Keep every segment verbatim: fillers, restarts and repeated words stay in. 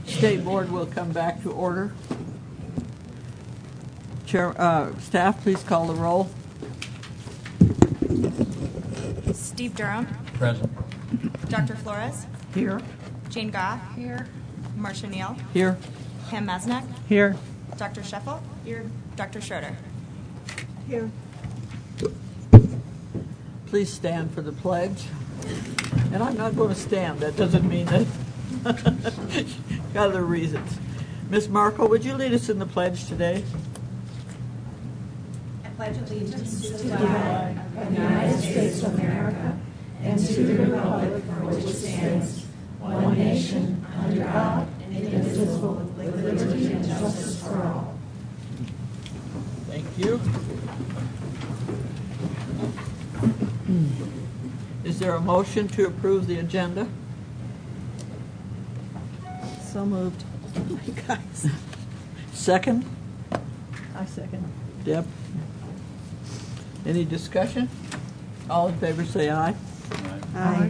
State Board will come back to order. Chair, uh, staff, please call the roll. Steve Durham. Present. Doctor Flores. Here. Jane Goff. Here. Marcia Neal. Here. Pam Masnick. Here. Doctor Sheffel. Here. Doctor Schroeder. Here. Please stand for the pledge. And I'm not going to stand. That doesn't mean that. Got other reasons. Miz Markle, would you lead us in the pledge today? I pledge allegiance to the flag of the United States of America and to the republic for which it stands, one nation, under God, indivisible, with liberty and justice for all. Thank you. Is there a motion to approve the agenda? So moved. Oh my guys. Second? I second. Deb? Any discussion? All in favor say aye. Aye.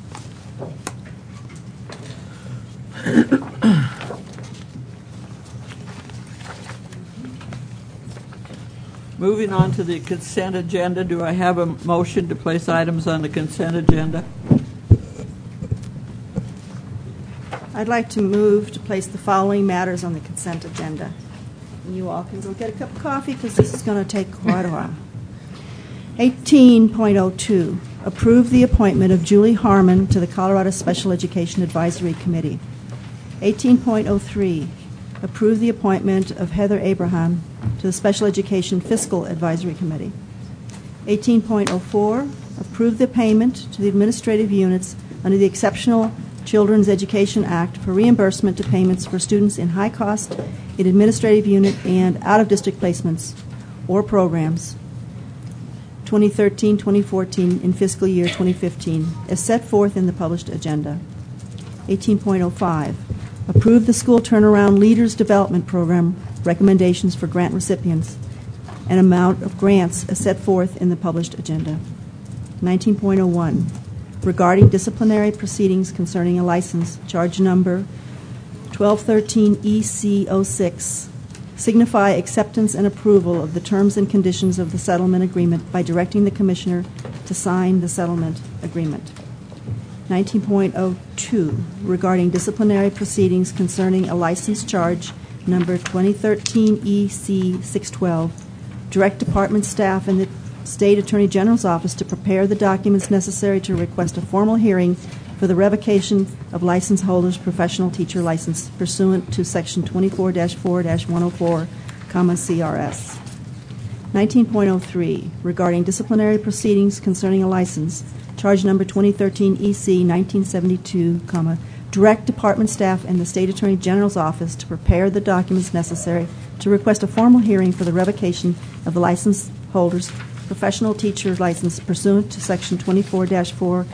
Moving on to the consent agenda, do I have a motion to place items on the consent agenda? I'd like to move to place the following matters on the consent agenda. And you all can go get a cup of coffee because this is going to take quite a while. eighteen point oh two, approve the appointment of Julie Harmon to the Colorado Special Education Advisory Committee. eighteen point oh three, approve the appointment of Heather Abraham to the Special Education Fiscal Advisory Committee. eighteen point oh four, approve the payment to the administrative units under the Exceptional Children's Education Act for reimbursement to payments for students in high cost in administrative unit and out-of-district placements or programs twenty thirteen twenty fourteen in fiscal year twenty fifteen as set forth in the published agenda. eighteen point oh five, approve the School Turnaround Leaders Development Program recommendations for grant recipients and amount of grants as set forth in the published agenda. nineteen point oh one, regarding disciplinary proceedings concerning a license, charge number twelve thirteen E C oh six, signify acceptance and approval of the terms and conditions of the settlement agreement by directing the Commissioner to sign the settlement agreement. nineteen point oh two, regarding disciplinary proceedings concerning a license, charge number twenty thirteen E C six twelve, direct department staff and the State Attorney General's Office to prepare the documents necessary to request a formal hearing for the revocation of license holders' professional teacher license pursuant to Section twenty-four dash four dash one oh four, C R S. nineteen point oh three, regarding disciplinary proceedings concerning a license, charge number twenty thirteen E C nineteen seventy-two, comma, direct department staff and the State Attorney General's Office to prepare the documents necessary to request a formal hearing for the revocation of the license holders' professional teacher license pursuant to Section twenty-four dash four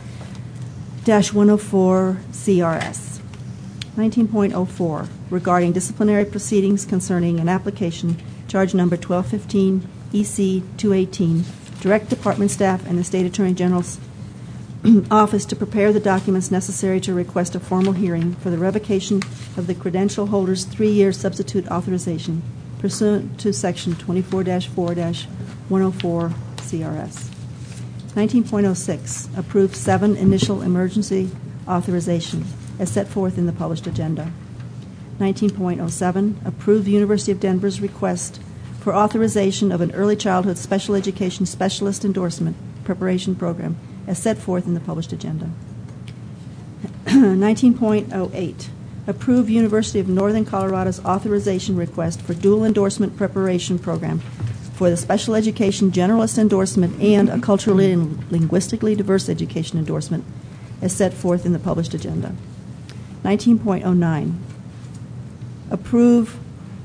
dash one oh four C R S. nineteen point oh four, regarding disciplinary proceedings concerning an application, charge number twelve fifteen E C two eighteen, direct department staff and the State Attorney General's Office to prepare the documents necessary to request a formal hearing for the revocation of the credential holder's three-year substitute authorization pursuant to Section twenty-four dash four dash one oh four C R S. nineteen point oh six, approve seven initial emergency authorization as set forth in the published agenda. nineteen point oh seven, approve the University of Denver's request for authorization of an early childhood special education specialist endorsement preparation program as set forth in the published agenda. nineteen point oh eight, approve University of Northern Colorado's authorization request for dual endorsement preparation program for the special education generalist endorsement and a culturally and linguistically diverse education endorsement as set forth in the published agenda. nineteen point oh nine, approve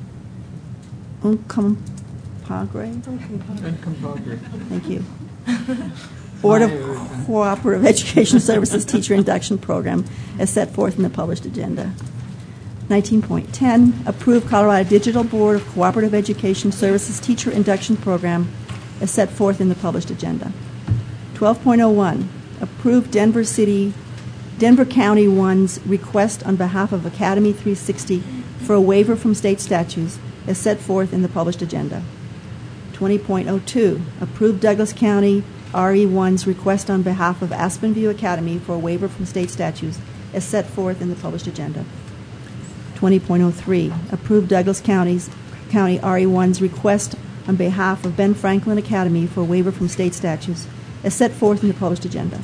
Uncompahgre. Uncompahgre. Thank you. Board of Cooperative Education Services Teacher Induction Program as set forth in the published agenda. nineteen point ten, approve Colorado Digital Board of Cooperative Education Services Teacher Induction Program as set forth in the published agenda. twelve point oh one, approve Denver City Denver County one's request on behalf of Academy three sixty for a waiver from state statutes as set forth in the published agenda. twenty point oh two, approve Douglas County R E one's request on behalf of Aspen View Academy for a waiver from state statutes as set forth in the published agenda. twenty point oh three, approve Douglas County's County R E one's request on behalf of Ben Franklin Academy for a waiver from state statutes as set forth in the published agenda.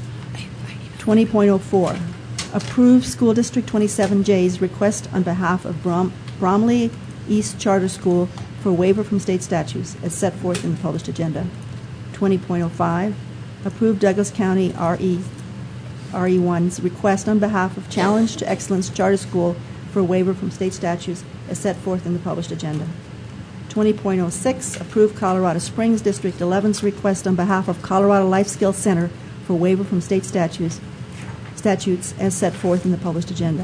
twenty point oh four, approve School District twenty-seven J's request on behalf of Brom- Bromley East Charter School for a waiver from state statutes as set forth in the published agenda. twenty point oh five, approve Douglas County R E R E one's request on behalf of Challenge to Excellence Charter School for a waiver from state statutes as set forth in the published agenda. twenty point oh six, approve Colorado Springs District eleven's request on behalf of Colorado Life Skills Center for waiver from state statutes statutes as set forth in the published agenda.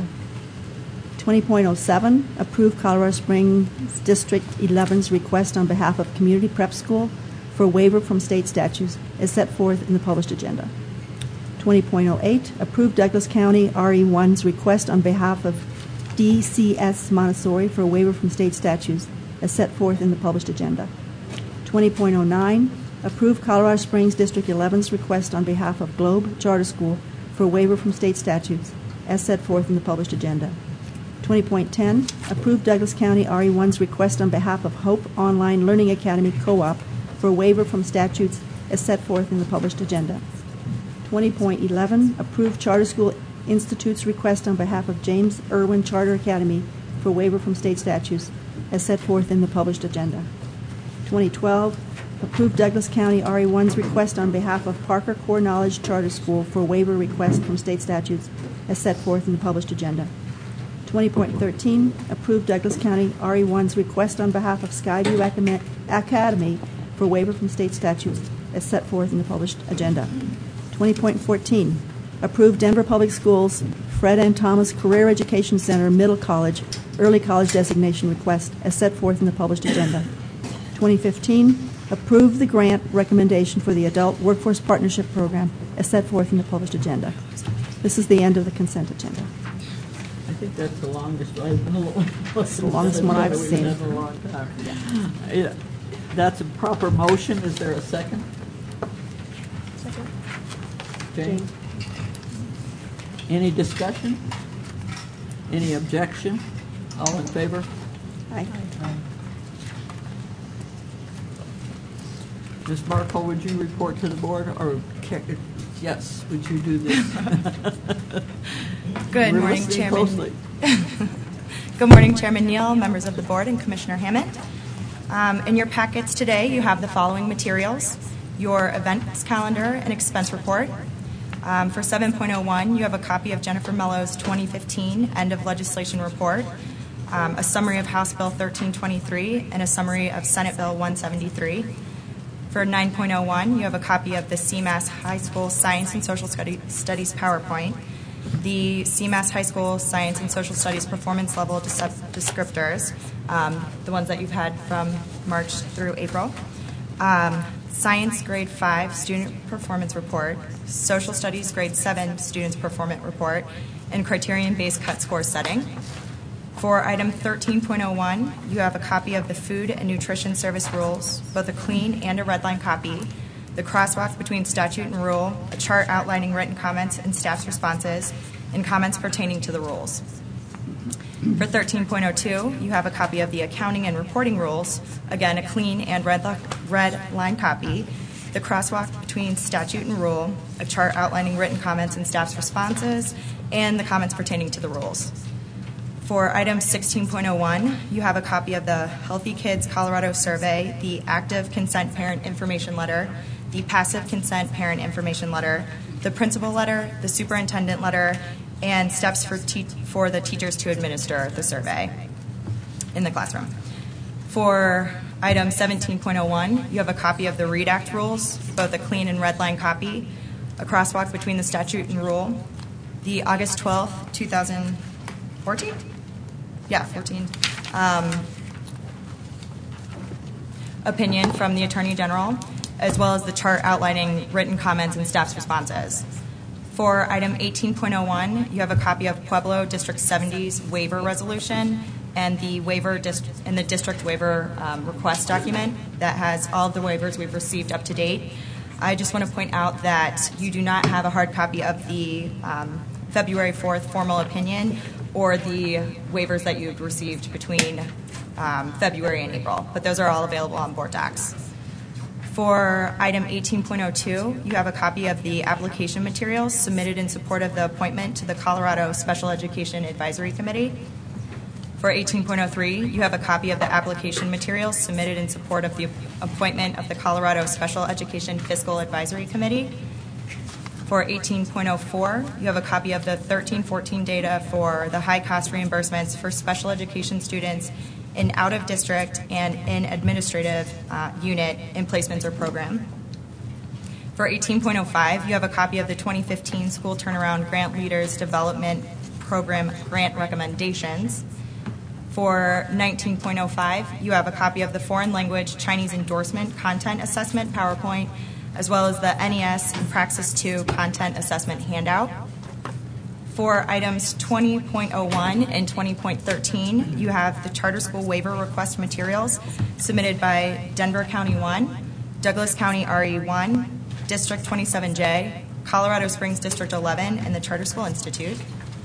twenty point oh seven, approve Colorado Springs District eleven's request on behalf of Community Prep School for waiver from state statutes as set forth in the published agenda. twenty point oh eight, approve Douglas County R E one's request on behalf of D C S Montessori for a waiver from state statutes as set forth in the published agenda. twenty point oh nine, approve Colorado Springs District eleven's request on behalf of Globe Charter School for a waiver from state statutes as set forth in the published agenda. twenty point ten, approve Douglas County R E one's request on behalf of Hope Online Learning Academy Co-op for a waiver from statutes as set forth in the published agenda. twenty point eleven, approve Charter School Institute's request on behalf of James Irwin Charter Academy for a waiver from state statutes as set forth in the published agenda. twenty twelve, approve Douglas County R E one's request on behalf of Parker Core Knowledge Charter School for a waiver request from state statutes as set forth in the published agenda. twenty point thirteen, approve Douglas County R E one's request on behalf of Skyview Academy- Academy for waiver from state statutes as set forth in the published agenda. twenty point fourteen, approve Denver Public Schools Fred M. Thomas Career Education Center Middle College Early College Designation request as set forth in the published agenda. twenty fifteen, approve the grant recommendation for the Adult Workforce Partnership Program as set forth in the published agenda. This is the end of the consent agenda. I think that's the longest, right? It's the longest one I've We've seen. done in a long time. Yeah. That's a proper motion. Is there a second? Second. Jane? Any discussion? Any objection? All in favor? Aye. Miz Markle, would you report to the board, or ca- yes, would you do this? Good We're morning, listening Chairman. closely. Good morning, Chairman Neal, members of the board, and Commissioner Hammond. Um, in your packets today, you have the following materials: your events calendar and expense report. Um, for seven point oh one, you have a copy of Jennifer Mello's twenty fifteen End of Legislation Report, um, a summary of House Bill thirteen twenty-three, and a summary of Senate Bill one seventy-three. For nine point oh one, you have a copy of the C M A S High School Science and Social Studies PowerPoint, the C M A S High School Science and Social Studies performance level descriptors, um, the ones that you've had from March through April, um, Science Grade five Student Performance Report, Social Studies Grade seven Students Performance Report, and Criterion-Based Cut Score Setting. For item thirteen point oh one, you have a copy of the Food and Nutrition Service Rules, both a clean and a red line copy, the crosswalk between statute and rule, a chart outlining written comments and staff's responses, and comments pertaining to the rules. For thirteen point oh two, you have a copy of the Accounting and Reporting Rules, again, a clean and red, li- red line copy, the crosswalk between statute and rule, a chart outlining written comments and staff's responses, and the comments pertaining to the rules. For item sixteen point oh one, you have a copy of the Healthy Kids Colorado Survey, the Active Consent Parent Information Letter, the Passive Consent Parent Information Letter, the Principal Letter, the Superintendent Letter, and steps for, te- for the teachers to administer the survey in the classroom. For item seventeen point oh one, you have a copy of the READ Act rules, both a clean and red line copy, a crosswalk between the statute and rule, the August twelfth, twenty fourteen? Yeah, fourteen. Um, opinion from the Attorney General, as well as the chart outlining written comments and staff's responses. For item eighteen point oh one, you have a copy of Pueblo District seventy's waiver resolution and the waiver dist- and the district waiver um, request document that has all of the waivers we've received up to date. I just want to point out that you do not have a hard copy of the um, February fourth formal opinion or the waivers that you've received between um, February and April, but those are all available on board docs. For item eighteen point oh two, you have a copy of the application materials submitted in support of the appointment to the Colorado Special Education Advisory Committee. For eighteen point oh three, you have a copy of the application materials submitted in support of the appointment of the Colorado Special Education Fiscal Advisory Committee. For eighteen point oh four, you have a copy of the thirteen fourteen data for the high-cost reimbursements for special education students in out-of-district and in administrative uh, unit in placements or program. For eighteen point oh five, you have a copy of the twenty fifteen School Turnaround Grant Leaders Development Program grant recommendations. For nineteen point oh five, you have a copy of the Foreign Language Chinese Endorsement Content Assessment PowerPoint, as well as the N E S and Praxis two Content Assessment handout. For items twenty point oh one and twenty point thirteen, you have the charter school waiver request materials submitted by Denver County one, Douglas County R E one, District twenty-seven J, Colorado Springs District eleven, and the Charter School Institute.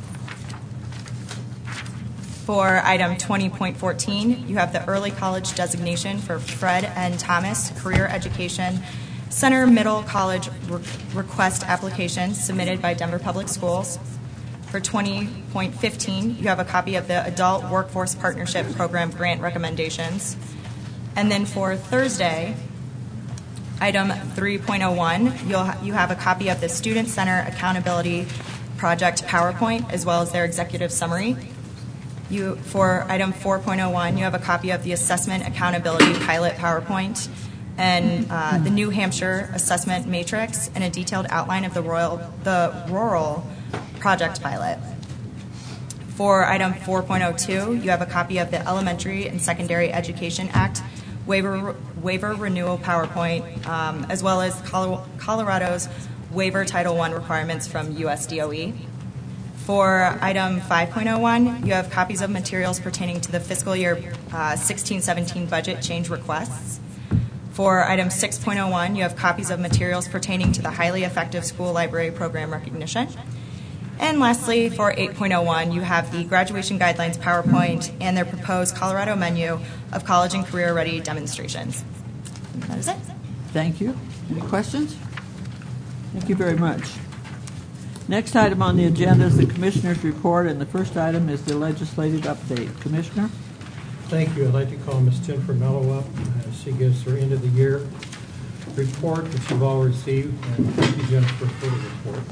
For item twenty point fourteen, you have the early college designation for Fred N. Thomas Career Education Center Middle College re- request application submitted by Denver Public Schools. For twenty point fifteen, you have a copy of the Adult Workforce Partnership Program grant recommendations. And then for Thursday, item three point oh one, you'll ha- you have a copy of the Student Center Accountability Project PowerPoint, as well as their executive summary. You, for item four point oh one, you have a copy of the Assessment Accountability Pilot PowerPoint and uh, the New Hampshire Assessment Matrix and a detailed outline of the, Royal, the rural project pilot. For item four point oh two, you have a copy of the Elementary and Secondary Education Act waiver, waiver renewal PowerPoint, um, as well as Colo- Colorado's waiver Title one requirements from U S D O E. For item five point oh one, you have copies of materials pertaining to the fiscal year uh, sixteen seventeen budget change requests. For item six point oh one, you have copies of materials pertaining to the highly effective school library program recognition. And lastly, for eight point oh one, you have the graduation guidelines PowerPoint and their proposed Colorado menu of college and career-ready demonstrations. That is it. Thank you. Any questions? Thank you very much. Next item on the agenda is the Commissioner's report, and the first item is the legislative update. Commissioner? Thank you. I'd like to call Miz Jennifer Mello up as she gives her end of the year report, which you've all received. And thank you, Jennifer, for the report.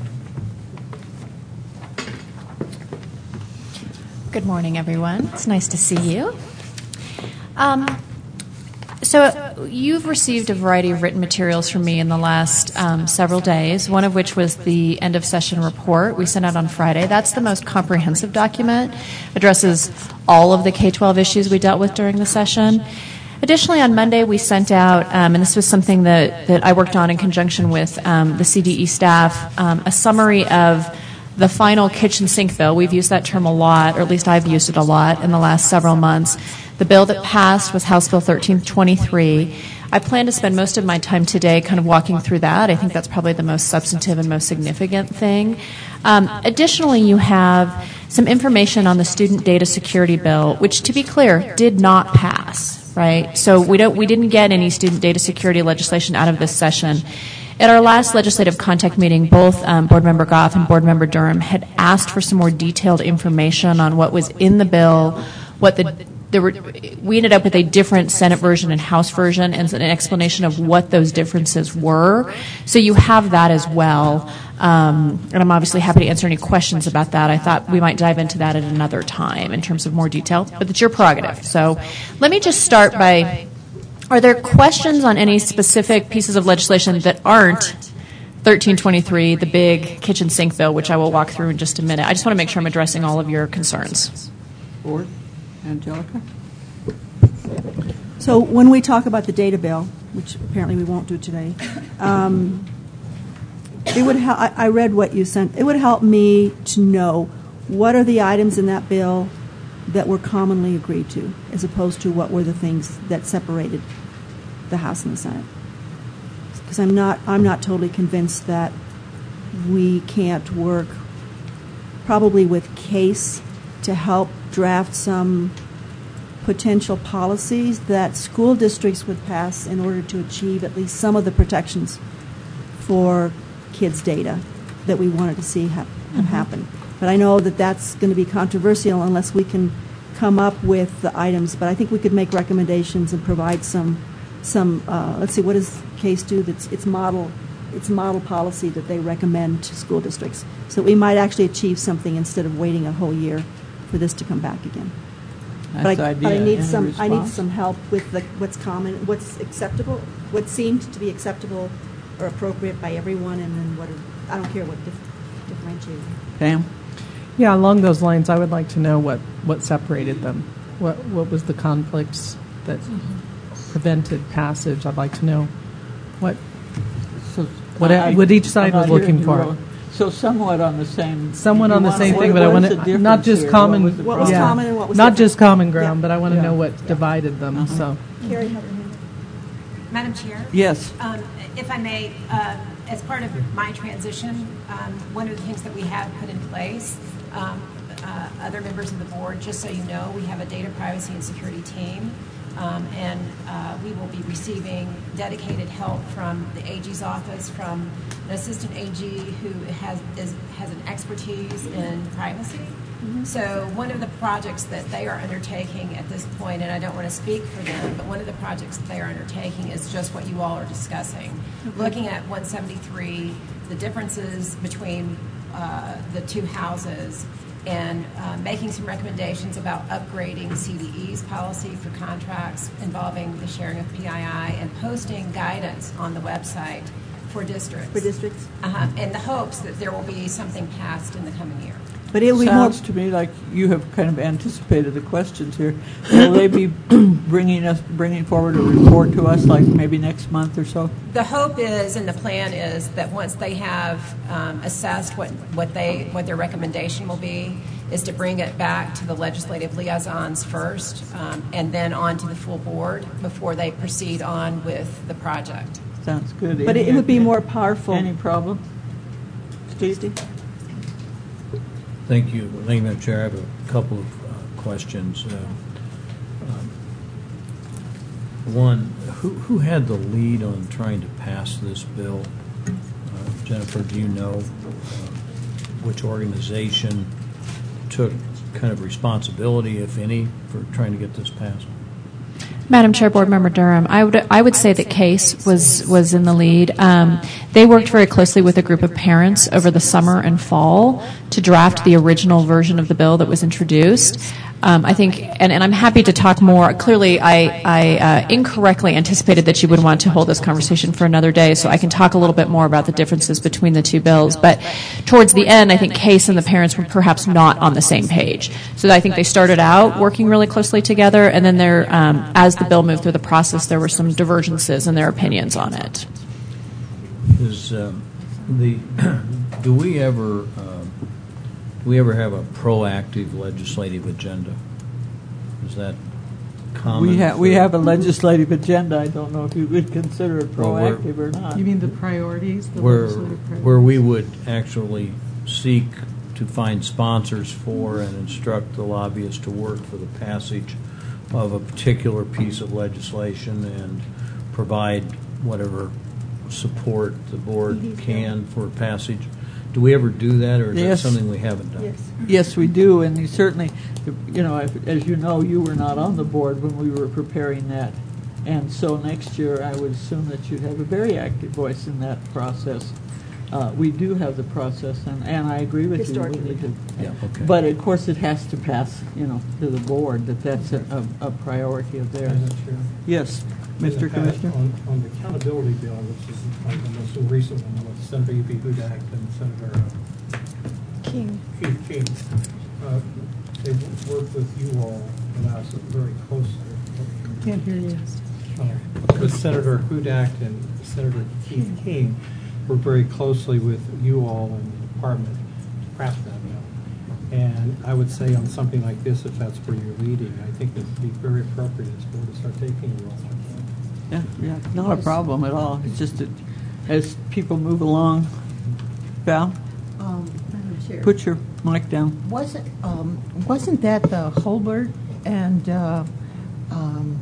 Good morning, everyone. It's nice to see you. Um, so you've received a variety of written materials from me in the last um, several days, one of which was the end-of-session report we sent out on Friday. That's the most comprehensive document, addresses all of the K twelve issues we dealt with during the session. Additionally, on Monday, we sent out, um, and this was something that, that I worked on in conjunction with um, the C D E staff, um, a summary of the final kitchen sink bill. We've used that term a lot, or at least I've used it a lot in the last several months. The bill that passed was House Bill thirteen twenty-three. I plan to spend most of my time today kind of walking through that. I think that's probably the most substantive and most significant thing. Um, additionally, you have some information on the student data security bill, which, to be clear, did not pass, right? So we don't, we didn't get any student data security legislation out of this session. At our last legislative contact meeting, both um, Board Member Goff and Board Member Durham had asked for some more detailed information on what was in the bill, what the there were, we ended up with a different Senate version and House version and an explanation of what those differences were. So you have that as well. Um, and I'm obviously happy to answer any questions about that. I thought we might dive into that at another time in terms of more detail, but it's your prerogative. So let me just start by, are there questions on any specific pieces of legislation that aren't thirteen twenty-three, the big kitchen sink bill, which I will walk through in just a minute? I just want to make sure I'm addressing all of your concerns. Board? Angelica? So when we talk about the data bill, which apparently we won't do today, um, it would help, I I read what you sent. It would help me to know what are the items in that bill that were commonly agreed to, as opposed to what were the things that separated the House and the Senate. Because I'm not, I'm not totally convinced that we can't work probably with CASE to help draft some potential policies that school districts would pass in order to achieve at least some of the protections for kids' data that we wanted to see ha- Mm-hmm. happen. But I know that that's going to be controversial unless we can come up with the items. But I think we could make recommendations and provide some, some. Uh, let's see, what does CASE do? That's its model, its model policy that they recommend to school districts. So we might actually achieve something instead of waiting a whole year for this to come back again. That's But I, idea. but I need Any some. I need response? some help with the, what's common, what's acceptable, what seemed to be acceptable or appropriate by everyone, and then what. I don't care what dif- differentiates. Pam? Yeah, along those lines, I would like to know what, what separated them. What what was the conflicts that prevented passage? I'd like to know what So, What- I- what each side I'm was not looking hearing you for. well. So somewhat on the same. somewhat you on the wanna- same what- thing, but I what want is the to not difference just here? common. What was the What was yeah, problem? common and what was not different? just common ground, Yeah. but I want to Yeah. know what divided them. Uh-huh. So Carrie had her hand. Madam Chair? Yes. Um, If I may, uh, as part of my transition, um, one of the things that we have put in place, um, uh, other members of the board, just so you know, we have a data privacy and security team, um, and uh, we will be receiving dedicated help from the A G's office, from an assistant A G who has is, has an expertise in privacy. So one of the projects that they are undertaking at this point, and I don't want to speak for them, but one of the projects that they are undertaking is just what you all are discussing. Looking at one seventy-three, the differences between uh, the two houses, and uh, making some recommendations about upgrading C D E's policy for contracts involving the sharing of P I I, and posting guidance on the website for districts. For districts? Uh-huh, in the hopes that there will be something passed in the coming year. But it will be more. Sounds to me like you have kind of anticipated the questions here. Will they be bringing us, bringing forward a report to us, like maybe next month or so? The hope is, and the plan is, that once they have um, assessed what, what they what their recommendation will be, is to bring it back to the legislative liaisons first, um, and then on to the full board before they proceed on with the project. Sounds good. But it, it would be more powerful. Any problem? Steve? Thank you. Thank you, Madam Chair. I have a couple of uh, questions. Uh, um, one, who, who had the lead on trying to pass this bill? Uh, Jennifer, do you know uh, which organization took kind of responsibility, if any, for trying to get this passed? Madam Chair, Board Member Durham, I would I would say that CASE was was in the lead. Um, they worked very closely with a group of parents over the summer and fall to draft the original version of the bill that was introduced. Um, I think, and, and I'm happy to talk more. Clearly, I, I uh, incorrectly anticipated that you would want to hold this conversation for another day, so I can talk a little bit more about the differences between the two bills. But towards the end, I think CASE and the parents were perhaps not on the same page. So I think they started out working really closely together, and then there, um, as the bill moved through the process, there were some divergences in their opinions on it. Is um, the do we ever um, do we ever have a proactive legislative agenda? Is that common? We have, we for- have a legislative agenda. I don't know if you would consider it Well, we're- proactive or not. you mean the priorities, the where legislative priorities? where we would actually seek to find sponsors for and instruct the lobbyists to work for the passage of a particular piece of legislation and provide whatever support the board can for passage. Do we ever do that, or is Yes. that something we haven't done? Yes. Yes, we do, and you certainly, you know, if- as you know, you were not on the board when we were preparing that. And so next year, I would assume that you'd have a very active voice in that process. Uh, We do have the process, and, and I agree with you. We Historically. need to- Yeah, okay. But of course, it has to pass, you know, to the board, that that's a, a a priority of theirs. Madam Chair. Yes, In Mister the past, Commissioner? On, on the accountability bill, which is like the most recent one with Senator U P Hudak and Senator uh, King. Keith King, uh, they worked with you all and us very closely. Can't hear you. Uh, With Senator Hudak and Senator Keith King, worked very closely with you all and the department to craft that bill. And I would say on something like this, if that's where you're leading, I think it would be very appropriate as board to start taking a role like that. Yeah, yeah, not a problem at all. It's just that as people move along, Val, Um, Madam Chair, put your mic down. wasn't um, wasn't that the Holbert and uh, um,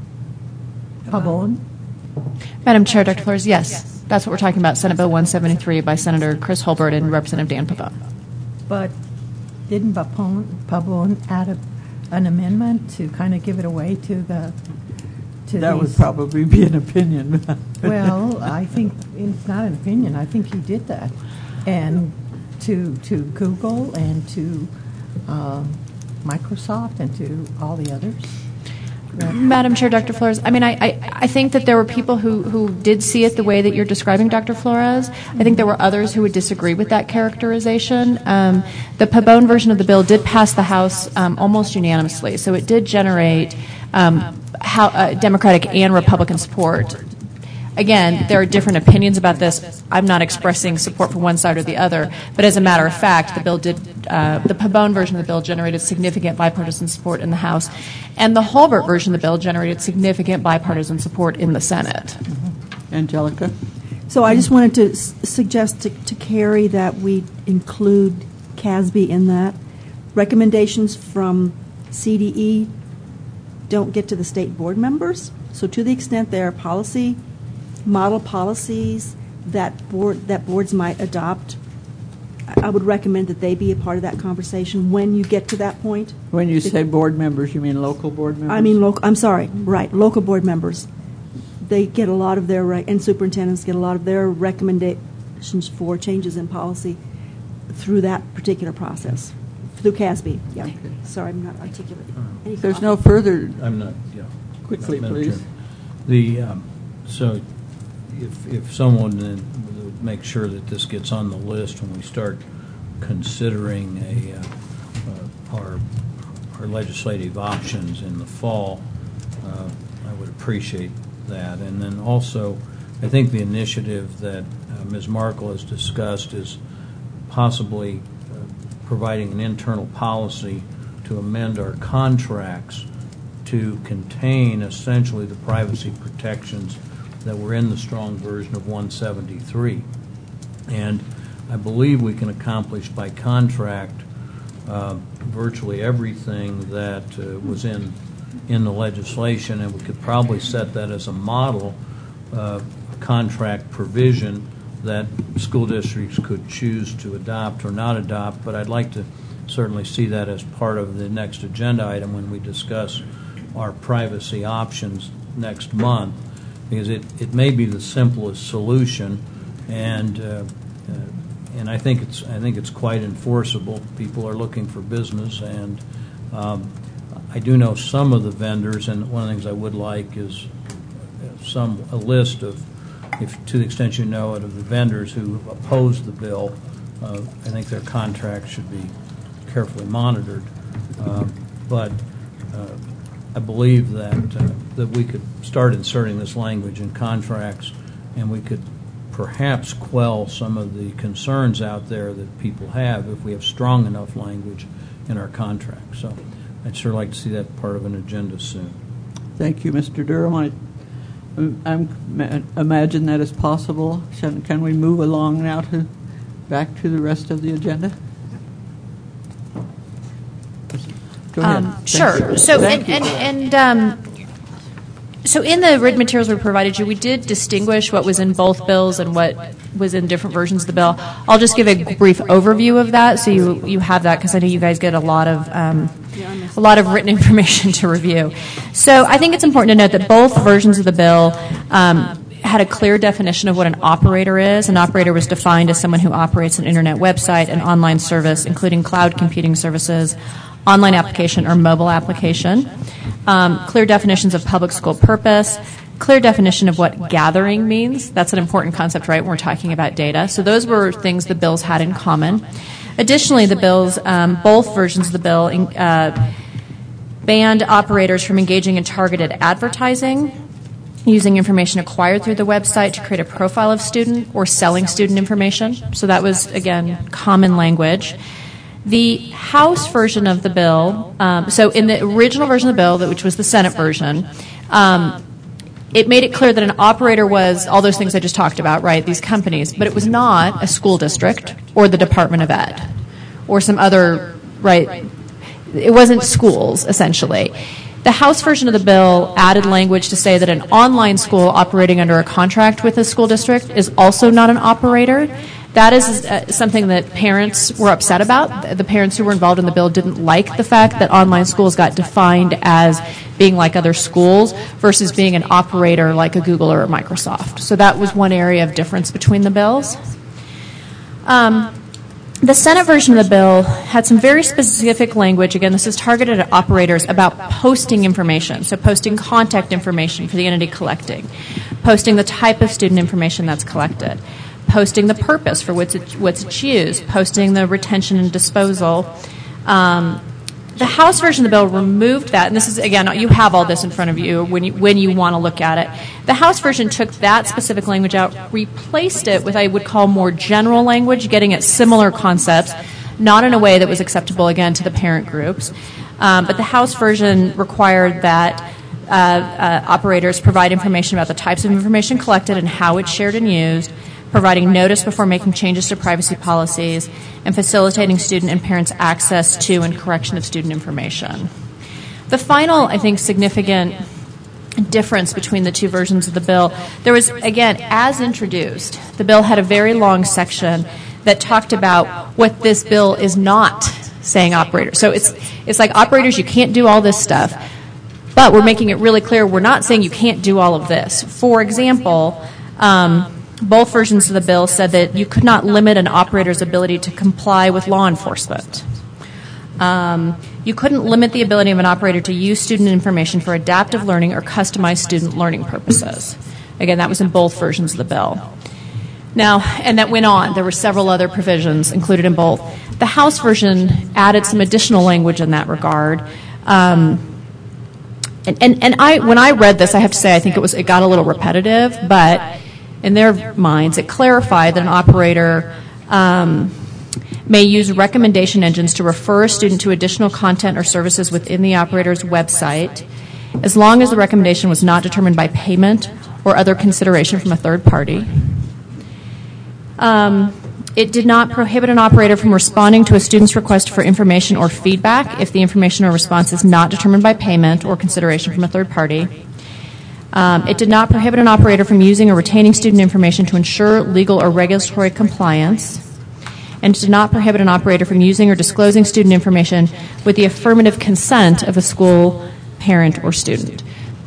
Pabon? Madam Chair, Doctor Flores, yes, that's what we're talking about, Senate Bill one seventy-three by Senator Chris Holbert and Representative Dan Pabon. But didn't Pabon, Pabon add a, an amendment to kind of give it away to the to That would these- probably be an opinion. Well, I think it's not an opinion. I think he did that, and to to Google and to um, Microsoft and to all the others. Madam Chair, Doctor Flores, I mean, I, I, I think that there were people who, who did see it the way that you're describing, Doctor Flores. I think there were others who would disagree with that characterization. Um, the Pabon version of the bill did pass the House um, almost unanimously, so it did generate um, how, uh, Democratic and Republican support. Again, there are different opinions about this. I'm not expressing support for one side or the other, but as a matter of fact, the bill did, uh, the Pabon version of the bill generated significant bipartisan support in the House, and the Holbert version of the bill generated significant bipartisan support in the Senate. Angelica? So I just wanted to s- suggest to, to Carrie that we include C A S B in that. Recommendations from C D E don't get to the state board members. So to the extent there are policy, model policies that board that boards might adopt, I would recommend that they be a part of that conversation when you get to that point. When you say board members, you mean local board members? I mean, local. I'm sorry, right, local board members. They get a lot of their, re- and superintendents get a lot of their recommendations for changes in policy through that particular process, through C A S B. Yeah, Okay. sorry, I'm not articulate. Any If there's coffee? no further, I'm not, yeah. Quickly, Madam please. Chair. The, um, so if, if someone then would make sure that this gets on the list when we start considering a, uh, uh, our, our legislative options in the fall, uh, I would appreciate that. And then also, I think the initiative that uh, Miz Markle has discussed is possibly uh, providing an internal policy to amend our contracts to contain essentially the privacy protections that were in the strong version of one seventy-three. And I believe we can accomplish by contract uh, virtually everything that uh, was in in the legislation, and we could probably set that as a model uh, contract provision that school districts could choose to adopt or not adopt. But I'd like to certainly see that as part of the next agenda item when we discuss our privacy options next month, because it, it may be the simplest solution, and uh, uh, and I think it's I think it's quite enforceable. People are looking for business, and um, I do know some of the vendors, and one of the things I would like is some a list of, if to the extent you know it, of the vendors who oppose the bill. Uh, I think their contracts should be carefully monitored, uh, but. Uh, I believe that uh, that we could start inserting this language in contracts, and we could perhaps quell some of the concerns out there that people have if we have strong enough language in our contracts. So I'd sure like to see that part of an agenda soon. thank you, Mister Durham. I I'm, ma- imagine that is possible. Can, can we move along now to back to the rest of the agenda? Go ahead. Um, Thank Sure. you. So, Thank and, you. and, and um, so in the written materials we provided you, we did distinguish what was in both bills and what was in different versions of the bill. I'll just give a brief overview of that, so you you have that, because I know you guys get a lot of um, a lot of written information to review. So I think it's important to note that both versions of the bill um, had a clear definition of what an operator is. An operator was defined as someone who operates an internet website, an online service, including cloud computing services, online application or mobile application, um, clear definitions of public school purpose, clear definition of what gathering means. That's an important concept, right, when we're talking about data. So those were things the bills had in common. Additionally, the bills, um, both versions of the bill, uh, banned operators from engaging in targeted advertising using information acquired through the website to create a profile of student, or selling student information. So that was, again, common language. The House version of the bill, um, so in the original version of the bill, which was the Senate version, um, it made it clear that an operator was all those things I just talked about, right, these companies, but it was not a school district or the Department of Ed or some other, right, it wasn't schools, essentially. The House version of the bill added language to say that an online school operating under a contract with a school district is also not an operator. That is uh, something that parents were upset about. The parents who were involved in the bill didn't like the fact that online schools got defined as being like other schools versus being an operator like a Google or a Microsoft. So that was one area of difference between the bills. Um, the Senate version of the bill had some very specific language. Again, this is targeted at operators about posting information, so posting contact information for the entity collecting, posting the type of student information that's collected, posting the purpose for which, it, which it's used, posting the retention and disposal. Um, the House version of the bill removed that, and this is, again, you have all this in front of you when you, when you want to look at it. The House version took that specific language out, replaced it with, I would call, more general language, getting at similar concepts, not in a way that was acceptable, again, to the parent groups. Um, but the House version required that uh, uh, operators provide information about the types of information collected and how it's shared and used, providing notice before making changes to privacy policies, and facilitating student and parents' access to and correction of student information. The final, I think, significant difference between the two versions of the bill, there was, again, as introduced, the bill had a very long section that talked about what this bill is not saying operators. So it's it's like, operators, you can't do all this stuff, but we're making it really clear we're not saying you can't do all of this. For example, um, both versions of the bill said that you could not limit an operator's ability to comply with law enforcement. Um, you couldn't limit the ability of an operator to use student information for adaptive learning or customized student learning purposes. Again, that was in both versions of the bill. Now, and that went on. There were several other provisions included in both. The House version added some additional language in that regard. Um, and, and, and I, when I read this, I have to say I think it was it got a little repetitive, but in their minds, it clarified that an operator um, may use recommendation engines to refer a student to additional content or services within the operator's website, as long as the recommendation was not determined by payment or other consideration from a third party. Um, it did not prohibit an operator from responding to a student's request for information or feedback if the information or response is not determined by payment or consideration from a third party. Um, it did not prohibit an operator from using or retaining student information to ensure legal or regulatory compliance, and it did not prohibit an operator from using or disclosing student information with the affirmative consent of a school, parent, or student.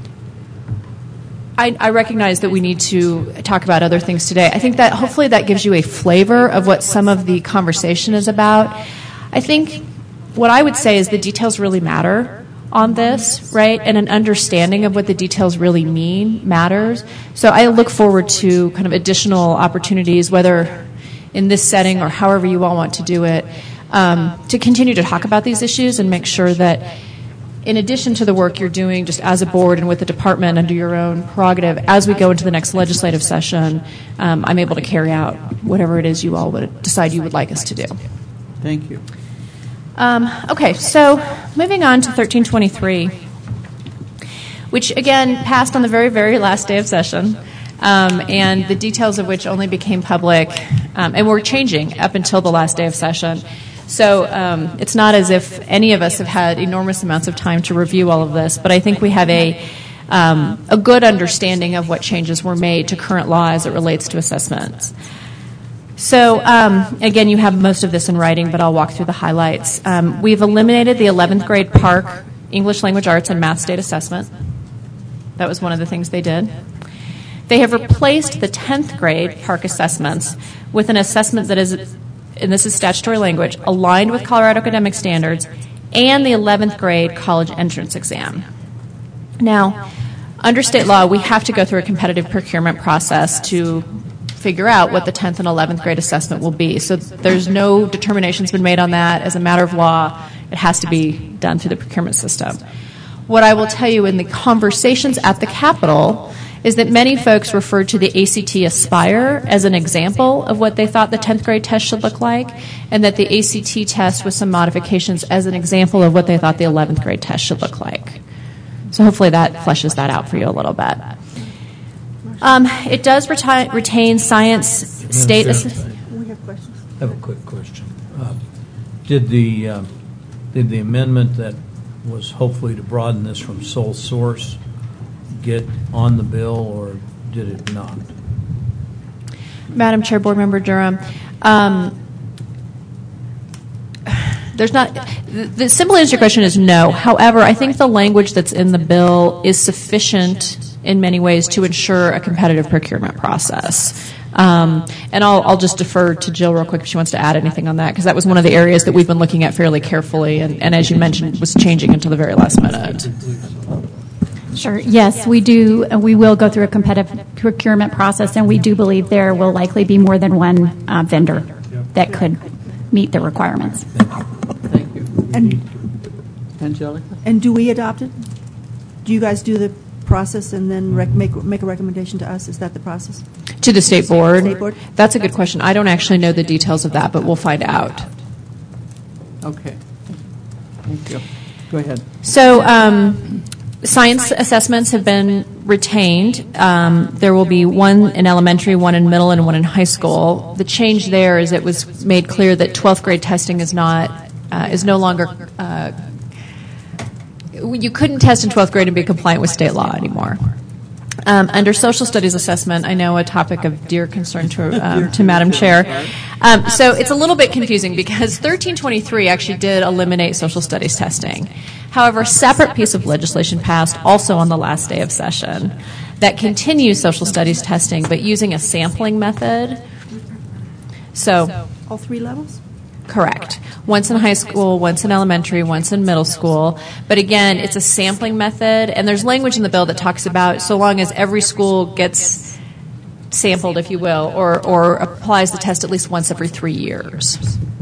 I, I recognize that we need to talk about other things today. I think that hopefully that gives you a flavor of what some of the conversation is about. I think what I would say is the details really matter on this, right? And an understanding of what the details really mean matters. So I look forward to kind of additional opportunities, whether in this setting or however you all want to do it, um, to continue to talk about these issues and make sure that in addition to the work you're doing just as a board and with the department under your own prerogative, as we go into the next legislative session, um, I'm able to carry out whatever it is you all would decide you would like us to do. Thank you. Um, okay, so moving on to thirteen twenty-three, which again passed on the very, very last day of session, um, and the details of which only became public, um, and were changing up until the last day of session. So um, it's not as if any of us have had enormous amounts of time to review all of this, but I think we have a um, a good understanding of what changes were made to current law as it relates to assessments. So, um, again, you have most of this in writing, but I'll walk through the highlights. Um, we've eliminated the eleventh grade PARCC English Language Arts and Math State Assessment. That was one of the things they did. They have replaced the tenth grade PARCC assessments with an assessment that is, and this is statutory language, aligned with Colorado academic standards and the eleventh grade college entrance exam. Now, under state law, we have to go through a competitive procurement process to figure out what the tenth and eleventh grade assessment will be. So there's no determination's been made on that. As a matter of law, it has to be done through the procurement system. What I will tell you in the conversations at the Capitol is that many folks referred to the A C T Aspire as an example of what they thought the tenth grade test should look like, and that the A C T test with some modifications as an example of what they thought the eleventh grade test should look like. So hopefully that fleshes that out for you a little bit. Um, it does reti- retain science state... Madam Ass- Chair, We have questions. I have a quick question. Uh, Did the, um, did the amendment that was hopefully to broaden this from sole source get on the bill, or did it not? Madam Chair, Board Member Durham, um, there's not, the, the simple answer to your question is no. However, I think the language that's in the bill is sufficient in many ways to ensure a competitive procurement process. Um, and I'll, I'll just defer to Jill real quick if she wants to add anything on that, because that was one of the areas that we've been looking at fairly carefully, and, and as you mentioned, was changing until the very last minute. Sure. Yes, we do. uh, We will go through a competitive procurement process, and we do believe there will likely be more than one uh, vendor that could meet the requirements. Thank you. And, Angelica? and do we adopt it? Do you guys do the process and then rec- make make a recommendation to us? Is that the process? To the state board? State board? That's a good question. I don't actually know the details of that, but we'll find out. Okay. Thank you. Go ahead. So, um, science assessments have been retained. Um, there will be one in elementary, one in middle, and one in high school. The change there is it was made clear that twelfth grade testing is not uh, is no longer. Uh, you couldn't test in twelfth grade and be compliant with state law anymore. Um, under social studies assessment, I know a topic of dear concern to, um, to Madam Chair. Um, so it's a little bit confusing because thirteen twenty-three actually did eliminate social studies testing. However, a separate piece of legislation passed also on the last day of session that continues social studies testing, but using a sampling method. So, All three levels? correct. Once in high school, once in elementary, once in middle school. But again, it's a sampling method, and there's language in the bill that talks about so long as every school gets sampled, if you will, or, or applies the test at least once every three years.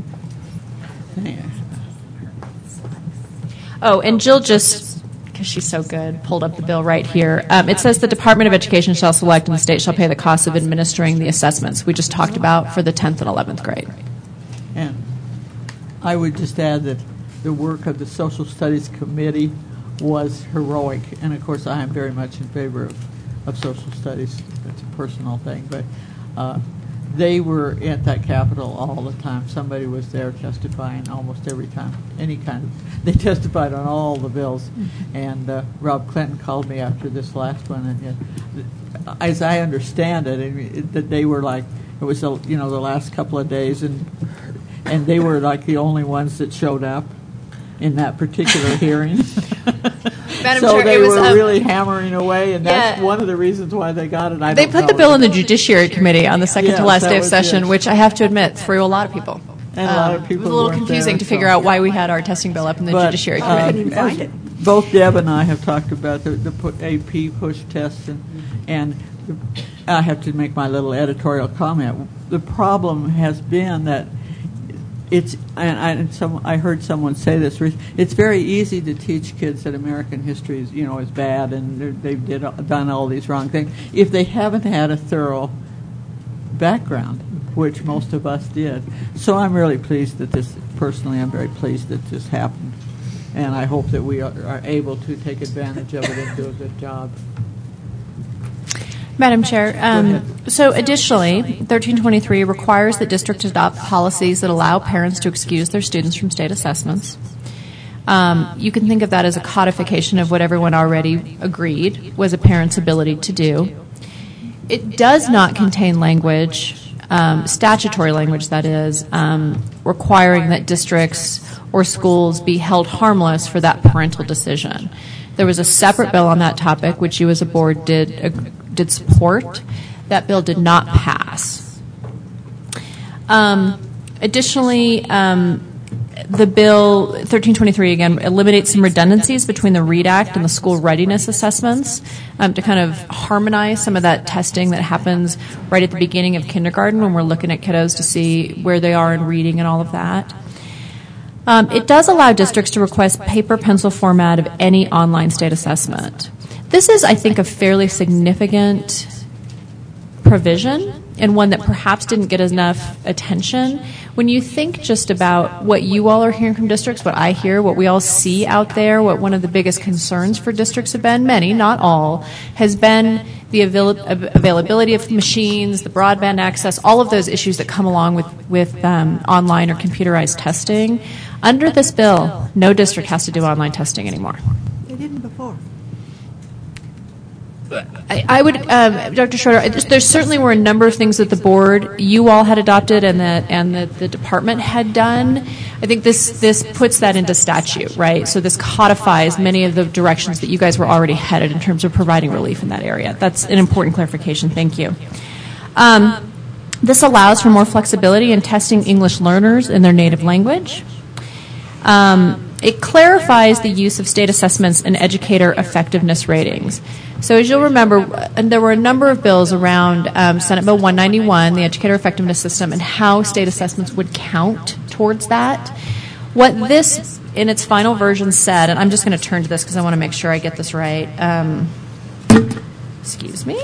Oh, and Jill just, because she's so good, pulled up the bill right here. Um, it says the Department of Education shall select and the state shall pay the cost of administering the assessments we just talked about for the tenth and eleventh grade. And I would just add that the work of the Social Studies Committee was heroic, and of course I am very much in favor of, of social studies. That's a personal thing, but uh, they were at that Capitol all the time. Somebody was there testifying almost every time, any kind of, they testified on all the bills. And uh, Rob Clinton called me after this last one, and uh, as I understand it, it, that they were like, it was, a, you know, the last couple of days, and and they were like the only ones that showed up in that particular hearing. Madam so Chair, they it was, were um, really hammering away, and that's yeah. one of the reasons why they got it. I They don't put know. the bill in the Judiciary Committee on the second Yes, to last that day of was session, it. which I have to admit threw a lot of people. And a lot of Um, people It was a little weren't confusing there, to figure so- out why we had our testing bill up in the But, Judiciary uh, Committee. Couldn't even as find it. Both Deb and I have talked about the, the pu- A P push tests, and, and I have to make my little editorial comment. The problem has been that it's, and I, and some, I heard someone say this, it's very easy to teach kids that American history is, you know, is bad and they're- they've did, done all these wrong things if they haven't had a thorough background, which most of us did. So I'm really pleased that this, personally, I'm very pleased that this happened. And I hope that we are, are able to take advantage of it and do a good job. Madam Chair, um, ahead. so additionally, thirteen twenty-three requires that districts adopt policies that allow parents to excuse their students from state assessments. Um, you can think of that as a codification of what everyone already agreed was a parent's ability to do. It does not contain language, um, statutory language that is, um, requiring that districts or schools be held harmless for that parental decision. There was a separate bill on that topic, which you as a board did uh, did support. That bill did not pass. Um, additionally, um, the bill thirteen twenty-three again eliminates some redundancies between the READ Act and the school readiness assessments um, to kind of harmonize some of that testing that happens right at the beginning of kindergarten when we're looking at kiddos to see where they are in reading and all of that. Um, it does allow districts to request paper pencil format of any online state assessment. This is, I think, a fairly significant provision, and one that perhaps didn't get enough attention. When you think just about what you all are hearing from districts, what I hear, what we all see out there, what one of the biggest concerns for districts have been, many, not all, has been the avail- availability of machines, the broadband access, all of those issues that come along with, with um, online or computerized testing. Under this bill, no district has to do online testing anymore. They didn't before. I, I would, um, Doctor Schroeder, there certainly were a number of things that the board, you all had adopted, and that and that the department had done. I think this this puts that into statute, right? So this codifies many of the directions that you guys were already headed in terms of providing relief in that area. That's an important clarification. Thank you. Um, this allows for more flexibility in testing English learners in their native language. Um, it clarifies the use of state assessments and educator effectiveness ratings. So as you'll remember, and there were a number of bills around um, Senate Bill one ninety-one, the educator effectiveness system, and how state assessments would count towards that. What this, in its final version, said, and I'm just going to turn to this because I want to make sure I get this right. Um, excuse me.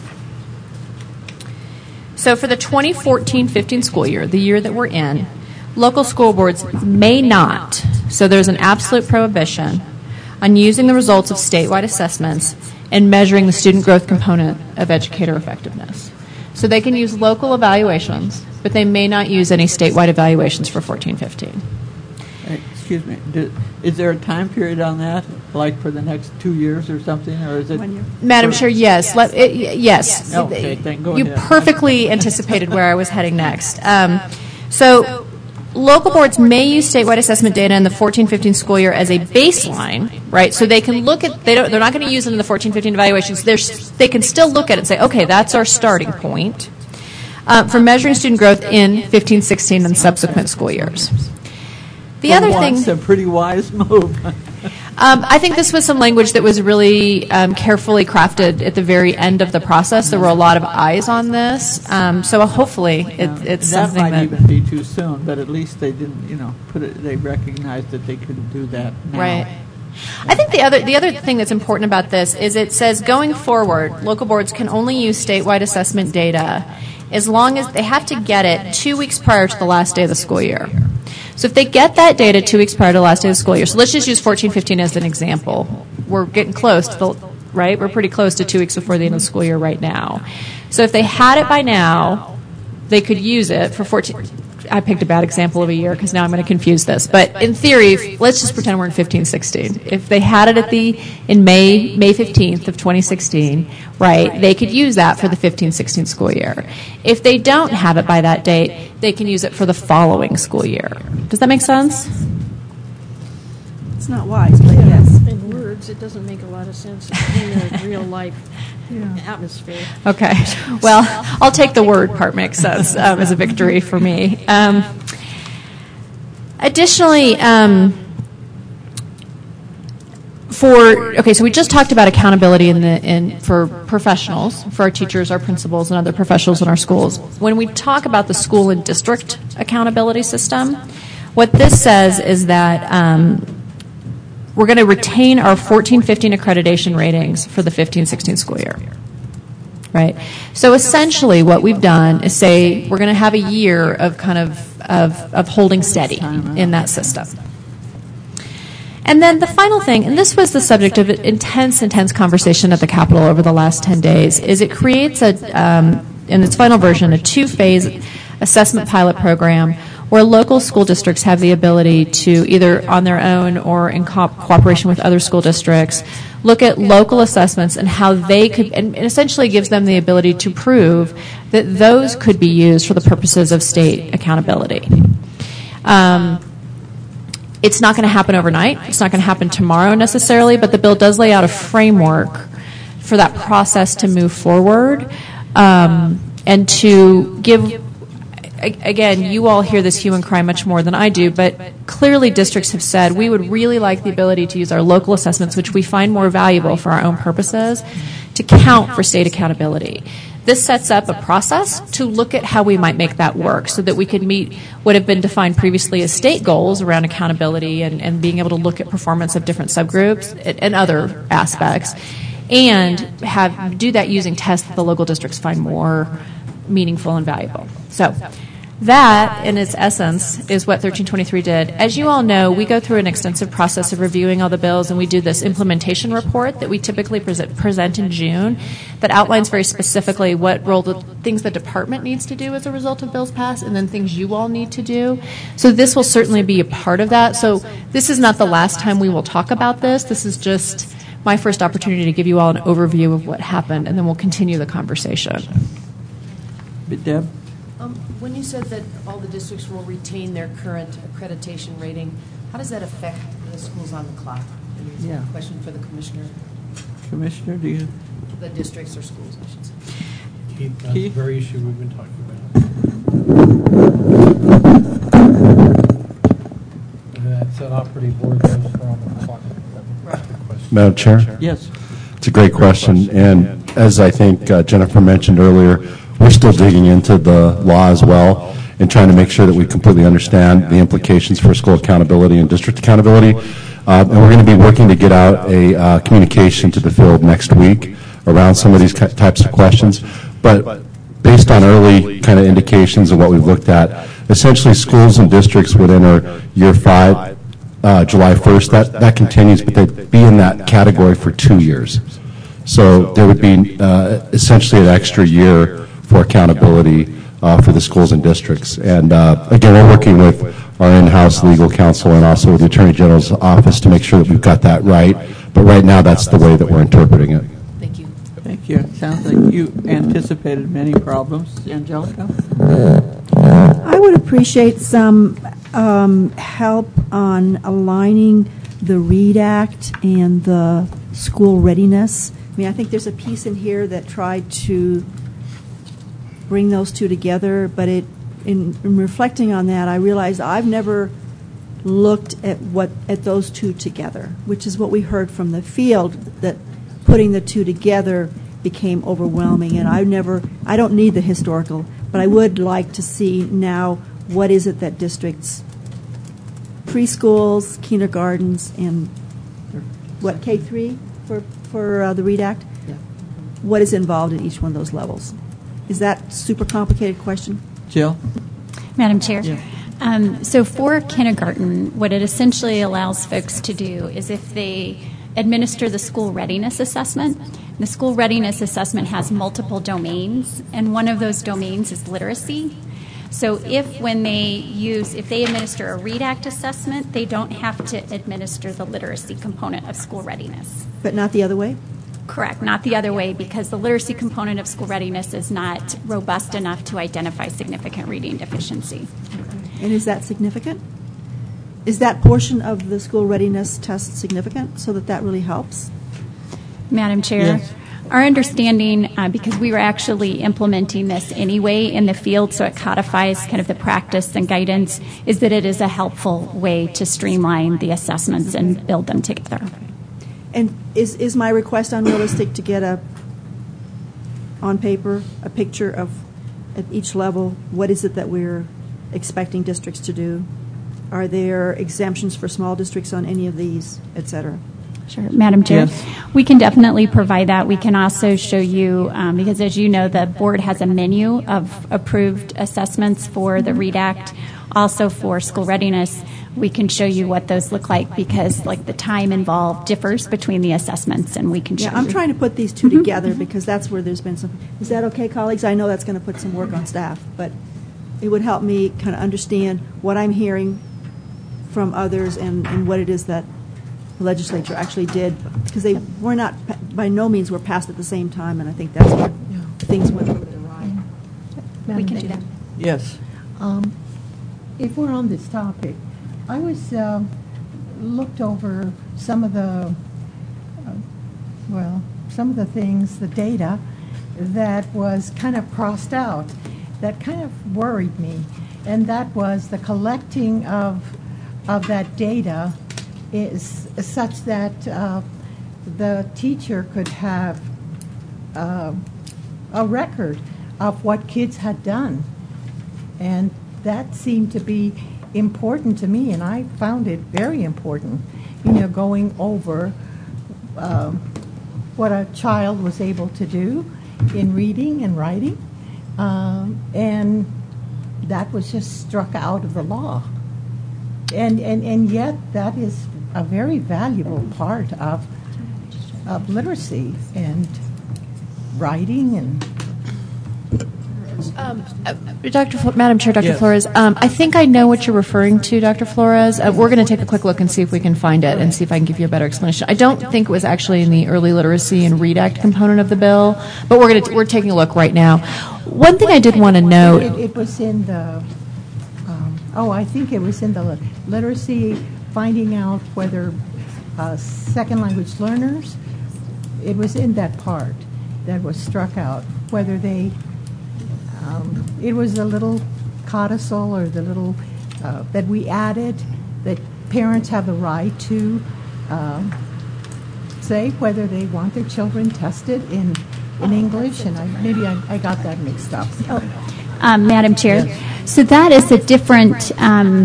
So for the twenty fourteen fifteen school year, the year that we're in, local school boards may not, so there's an absolute prohibition on using the results of statewide assessments and measuring the student growth component of educator effectiveness. So they can use local evaluations, but they may not use any statewide evaluations for fourteen fifteen. Excuse me, do, is there a time period on that, like for the next two years or something, or is it? Madam Chair, yes. Let, it, yes. yes. Okay, then go you ahead. perfectly anticipated where I was heading next. Um, so local boards may use statewide assessment data in the fourteen fifteen school year as a baseline, right? So they can look at, they don't, they're not going to use it in the fourteen fifteen evaluations. They're, they can still look at it and say, okay, that's our starting point uh, for measuring student growth in fifteen sixteen and subsequent school years. The For other once, thing, a pretty wise move. um, I think this was some language that was really um, carefully crafted at the very end of the process. There were a lot of eyes on this, um, so hopefully it, Yeah, it's that something might that even be too soon, but at least they didn't, you know, put it. They recognized that they could do that now. right. I think the other the other thing that's important about this is it says going forward, local boards can only use statewide assessment data as long as they have to get it two weeks prior to the last day of the school year. So if they get that data two weeks prior to the last day of the school year, so let's just use fourteen fifteen as an example. We're getting close to the, right? We're pretty close to two weeks before the end of the school year right now. So if they had it by now, they could use it for fourteen. I picked a bad example of a year because now I'm going to confuse this. But in theory, let's just pretend we're in fifteen sixteen. If they had it at the in May May fifteenth of twenty sixteen, right, they could use that for the fifteen sixteen school year. If they don't have it by that date, they can use it for the following school year. Does that make sense? It's not wise, but yes. In words, it doesn't make a lot of sense in a real life atmosphere. Okay. Well, I'll take the word part makes sense um, as a victory for me. Um, additionally, um, for okay, so we just talked about accountability in the in for professionals, for our teachers, our principals, and other professionals in our schools. When we talk about the school and district accountability system, what this says is that um, we're going to retain our fourteen fifteen accreditation ratings for the fifteen sixteen school year. Right? So essentially what we've done is say we're going to have a year of kind of, of, of holding steady in that system. And then the final thing, and this was the subject of intense, intense conversation at the Capitol over the last ten days, is it creates, a, um, in its final version, a two-phase assessment pilot program where local school districts have the ability to, either on their own or in co- cooperation with other school districts, look at local assessments and how they could, and essentially gives them the ability to prove that those could be used for the purposes of state accountability. Um, it's not going to happen overnight. It's not going to happen tomorrow necessarily, but the bill does lay out a framework for that process to move forward um, and to give. Again, you all hear this hue and cry much more than I do, but clearly districts have said we would really like the ability to use our local assessments, which we find more valuable for our own purposes, to count for state accountability. This sets up a process to look at how we might make that work so that we could meet what have been defined previously as state goals around accountability and, and being able to look at performance of different subgroups and, and other aspects. and have do that using tests that the local districts find more meaningful and valuable. So that, in its essence, is what thirteen twenty-three did. As you all know, we go through an extensive process of reviewing all the bills, and we do this implementation report that we typically present, present in June that outlines very specifically what role the things the department needs to do as a result of bills passed, and then things you all need to do. So this will certainly be a part of that. So this is not the last time we will talk about this. This is just my first opportunity to give you all an overview of what happened, and then we'll continue the conversation. But Deb? Um, when you said that all the districts will retain their current accreditation rating, how does that affect the schools on the clock? And it's Yeah. a question for the commissioner. Commissioner, do you? The districts or schools, I should say. Keith, that's Keith? the very issue we've been talking about. And that's an operating board goes for on the clock. Madam Chair? Yes. It's a great question, and as I think uh, Jennifer mentioned earlier, we're still digging into the law as well and trying to make sure that we completely understand the implications for school accountability and district accountability. Uh, and we're going to be working to get out a uh, communication to the field next week around some of these types of questions. But based on early kind of indications of what we've looked at, essentially schools and districts would enter year five, uh, July first. That, that continues, but they'd be in that category for two years. So there would be uh, essentially an extra year for accountability uh, for the schools and districts. And uh, again, we're working with our in-house legal counsel and also with the Attorney General's office to make sure that we've got that right. But right now, that's the way that we're interpreting it. Thank you. Thank you. It sounds like you anticipated many problems. Angelica? I would appreciate some um, help on aligning the READ Act and the school readiness. I mean, I think there's a piece in here that tried to bring those two together, but it, in, in reflecting on that, I realized I've never looked at what at those two together, which is what we heard from the field, that putting the two together became overwhelming, and I never, I don't need the historical, but I would like to see now what is it that districts, preschools, kindergartens, and what, K three for, for uh, the READ Act? Yeah. What is involved at each one of those levels? Is that a super complicated question? Jill? Madam Chair. Yeah. Um, so for kindergarten, what it essentially allows folks to do is if they administer the school readiness assessment, the school readiness assessment has multiple domains, and one of those domains is literacy. So if when they use, if they administer a READ Act assessment, they don't have to administer the literacy component of school readiness. But not the other way? Correct, not the other way, because the literacy component of school readiness is not robust enough to identify significant reading deficiency. And is that significant? Is that portion of the school readiness test significant so that that really helps? Madam Chair, Yes. our understanding, uh, because we were actually implementing this anyway in the field, so it codifies kind of the practice and guidance, is that it is a helpful way to streamline the assessments and build them together. And is, is my request unrealistic to get a, on paper, a picture of, at each level, what is it that we're expecting districts to do? Are there exemptions for small districts on any of these, et cetera? Sure, Madam Chair. Yes. We can definitely provide that. We can also show you, um, because as you know, the board has a menu of approved assessments for the READ Act, also for school readiness. We can show you what those look like because, like, the time involved differs between the assessments, and we can show Yeah, I'm you. trying to put these two together because that's where there's been some. Is that okay, colleagues? I know that's going to put some work on staff, but it would help me kind of understand what I'm hearing from others and, and what it is that the legislature actually did, because they were not, by no means were passed at the same time, and I think that's where things went a little bit awry. We can do that. Yes. Um, if we're on this topic, I was uh, looked over some of the, uh, well, some of the things, the data that was kind of crossed out that kind of worried me, and that was the collecting of of that data is such that uh, the teacher could have uh, a record of what kids had done, and that seemed to be important to me, and I found it very important, you know, going over um, what a child was able to do in reading and writing, um, and that was just struck out of the law. And, and, and yet that is a very valuable part of, of literacy and writing and Um, uh, Doctor Fl- Madam Chair, Doctor Yes. Flores, um, I think I know what you're referring to, Doctor Flores. Uh, we're going to take a quick look and see if we can find it and see if I can give you a better explanation. I don't think it was actually in the early literacy and read act component of the bill, but we're going to we're taking a look right now. One thing I did want to note. It, it was in the, um, oh, I think it was in the li- literacy, finding out whether uh, second language learners, it was in that part that was struck out, whether they, um, it was a little codicil or the little, uh, that we added, that parents have the right to um, say whether they want their children tested in in English, and I, maybe I, I got that mixed up. Um, Madam Chair, so that is a different um,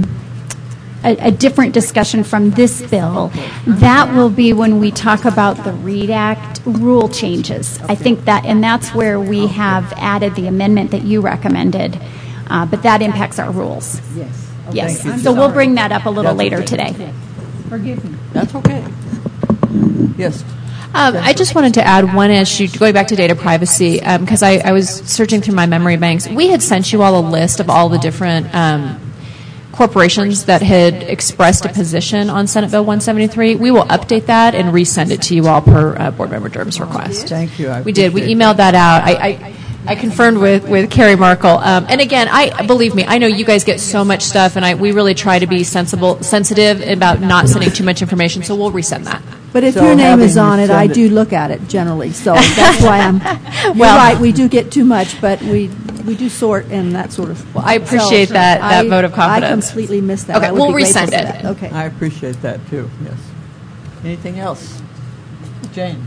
a, a different discussion from this bill. That will be when we talk about the READ Act rule changes. I think that, and that's where we have added the amendment that you recommended, uh, but that impacts our rules. Yes. Yes. Thank you. So we'll bring that up a little That's later okay. today. Forgive me. That's okay. Yes. Um, I just wanted to add one issue, going back to data privacy, because I, I was searching through my memory banks. We had sent you all a list of all the different um, corporations that had expressed a position on Senate Bill one seventy-three. We will update that and resend it to you all per uh, Board Member Durham's request. Thank you. I We did. We appreciate emailed that out. I, I, I confirmed with, with Carrie Markle. Um, and again, I believe me, I know you guys get so much stuff, and I, we really try to be sensible, sensitive about not sending too much information, so we'll resend that. But if So your name is having on it, send I it- do look at it generally, so that's why I'm, you're Well- right, we do get too much, but we, we do sort and that sort of. Well, I appreciate So, that- that I- vote of confidence. I completely missed that. Okay, I would we'll be grateful resend for it. that. Okay. I appreciate that, too, yes. Anything else? Jane?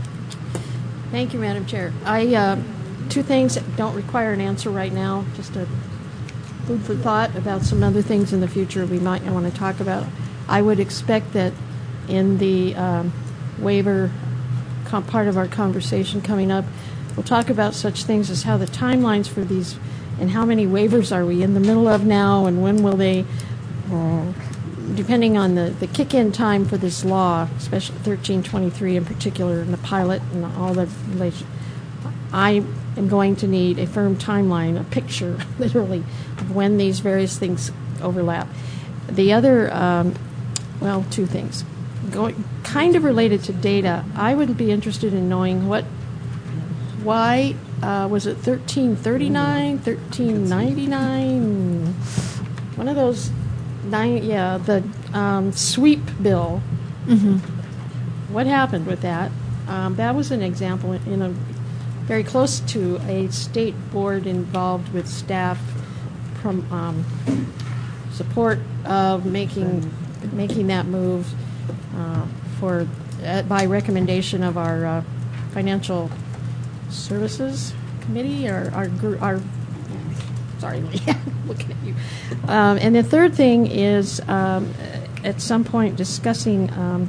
Thank you, Madam Chair. I, uh, two things that don't require an answer right now, just a food for thought about some other things in the future we might want to talk about. I would expect that in the um, waiver com- part of our conversation coming up, we'll talk about such things as how the timelines for these and how many waivers are we in the middle of now and when will they, uh, depending on the, the kick-in time for this law, especially thirteen twenty-three in particular, and the pilot and all the relation. I am going to need a firm timeline, a picture, literally, of when these various things overlap. The other, um, well, two things. Going, kind of related to data, I would be interested in knowing what, why, uh, was it thirteen thirty-nine, thirteen ninety-nine? One of those, nine, yeah, the um, sweep bill. Mm-hmm. What happened with that? Um, that was an example in a very close to a state board involved with staff from um, support of making making that move uh, for uh, by recommendation of our uh, financial services committee or our gr- our sorry looking at you. Um, and the third thing is um, at some point discussing. Um,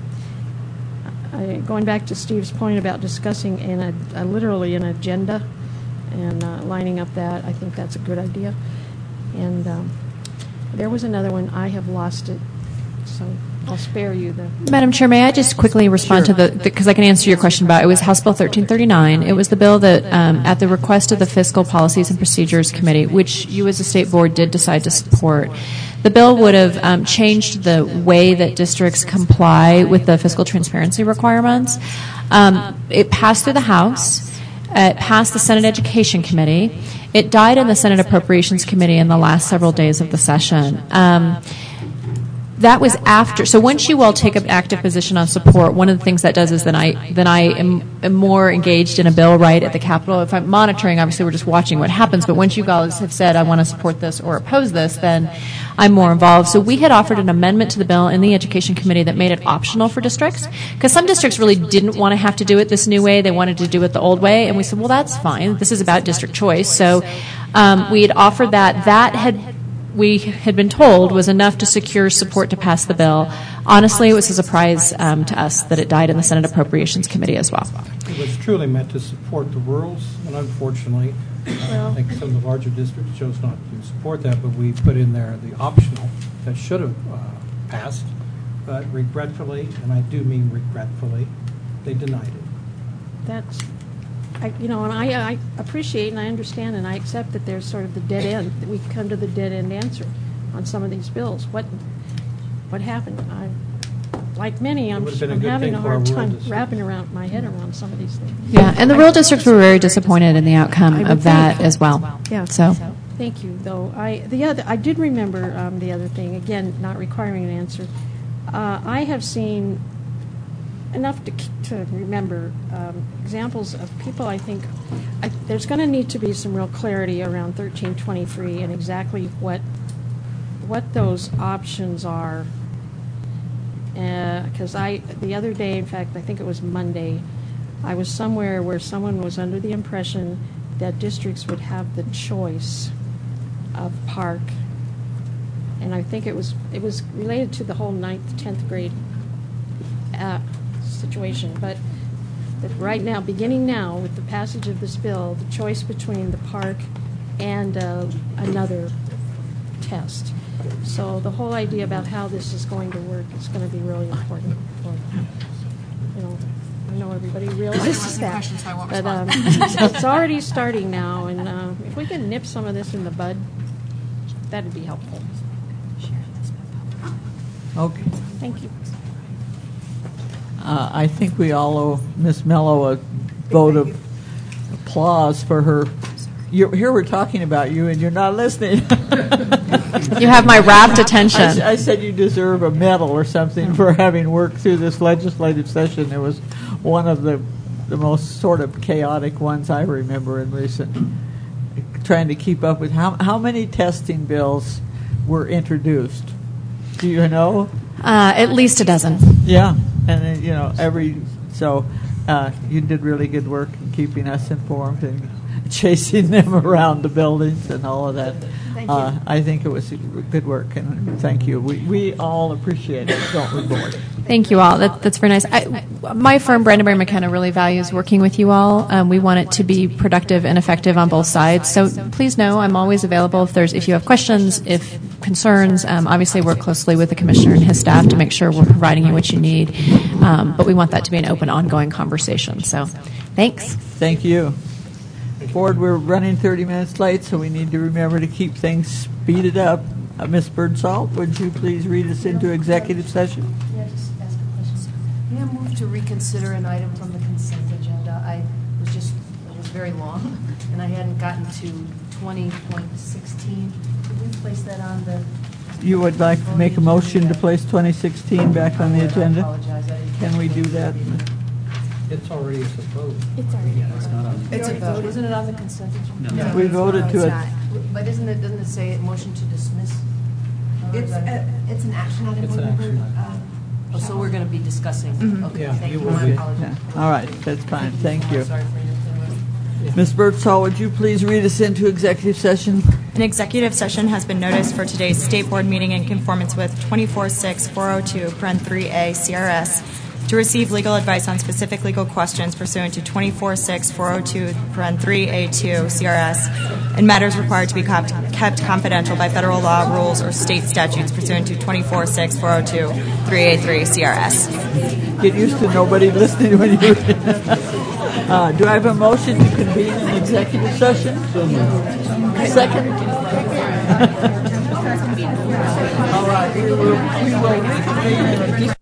I, going back to Steve's point about discussing in a, a literally an agenda and uh, lining up that, I think that's a good idea. And um, there was another one. I have lost it, so I'll spare you the. Madam Chair, may I just quickly respond Sure. to the, because I can answer your question about, it was House Bill thirteen thirty-nine. It was the bill that, um, at the request of the Fiscal Policies and Procedures Committee, which you as a state board did decide to support, the bill would have um, changed the way that districts comply with the fiscal transparency requirements. Um, it passed through the House. It passed the Senate Education Committee. It died in the Senate Appropriations Committee in the last several days of the session. Um, That was after. So once you all take an active position on support, one of the things that does is then I then I am, am more engaged in a bill right at the Capitol. If I'm monitoring, obviously we're just watching what happens. But once you guys have said I want to support this or oppose this, then I'm more involved. So we had offered an amendment to the bill in the Education Committee that made it optional for districts, because some districts really didn't want to have to do it this new way. They wanted to do it the old way, and we said, well, that's fine. This is about district choice. So um, we had offered that. That had we had been told was enough to secure support to pass the bill. Honestly, it was a surprise um, to us that it died in the Senate Appropriations Committee as well. It was truly meant to support the rurals, and unfortunately, uh, I think some of the larger districts chose not to support that, but we put in there the optional that should have uh, passed, but regretfully, and I do mean regretfully, they denied it. That's, I, you know, and I, I appreciate and I understand and I accept that there's sort of the dead end, that we've come to the dead end answer on some of these bills. What, what happened? I, like many, I'm, would've been a I'm good having thing a for our hard rural time districts. wrapping around my head around some of these things. Yeah, and the rural districts were very disappointed in the outcome I would of that think. as well. Yeah. So, Thank you, though. I the other I did remember um, the other thing. Again, not requiring an answer. Uh, I have seen enough to to remember um, examples of people. I think I, there's going to need to be some real clarity around thirteen twenty-three and exactly what what those options are. Because I the other day, in fact, I think it was Monday, I was somewhere where someone was under the impression that districts would have the choice of park, and I think it was it was related to the whole ninth, tenth grade uh, situation. But that right now, beginning now, with the passage of this bill, the choice between the park and uh, another test. So the whole idea about how this is going to work is going to be really important. For, you know, I know everybody realizes that, but um, it's already starting now, and uh, if we can nip some of this in the bud, that'd be helpful. Okay. Thank you. Uh, I think we all owe Miz Mello a vote of applause for her. You're, here we're talking about you, and you're not listening. you have my rapt attention. I, I said you deserve a medal or something for having worked through this legislative session. It was one of the the most sort of chaotic ones I remember in recent. Trying to keep up with how how many testing bills were introduced. Do you know? Uh, at least a dozen. Yeah, and then, you know, every so uh, you did really good work in keeping us informed and chasing them around the buildings and all of that. Thank uh, you. I think it was good work, and thank you. We we all appreciate it, don't we, board? Thank you all. That, that's very nice. I, my firm, Brandenburg McKenna, really values working with you all. Um, we want it to be productive and effective on both sides. So please know I'm always available if there's if you have questions, if concerns. Um, obviously, work closely with the commissioner and his staff to make sure we're providing you what you need. Um, but we want that to be an open, ongoing conversation. So, thanks. Thank you. Board, we're running thirty minutes late, so we need to remember to keep things speeded up. Uh, Miz Birdsall, would you please read us into executive session? Yeah, just ask a question. May I move to reconsider an item from the consent agenda? I was just, it was very long, and I hadn't gotten to twenty point sixteen. Could we place that on the... You would like to make a motion to place twenty sixteen back on the I agenda? apologize. I didn't Can we do that? It's already supposed. It's already. It's not on. It's a vote. Isn't it on the consent agenda? No. We voted to it. But isn't it, doesn't it say motion to dismiss? Or is It's, that- a- it's an action item. It's an Board action member, item. uh, Oh, so we're going to be discussing. Mhm. Okay, Yeah, thank you you. will My be. apologies. Yeah. All right, that's fine. Thank you. Sorry for interrupting. Miz Birdsall, would you please read us into executive session? An executive session has been noticed for today's state board meeting in conformance with twenty-four six four oh two, three A C R S, to receive legal advice on specific legal questions pursuant to twenty-four six four oh two, three A two C R S, and matters required to be kept, kept confidential by federal law, rules, or state statutes pursuant to twenty-four six four oh two, three A three C R S. Get used to nobody listening when you uh, do I have a motion to convene an executive session? Second? All right, we will, we will reconvene.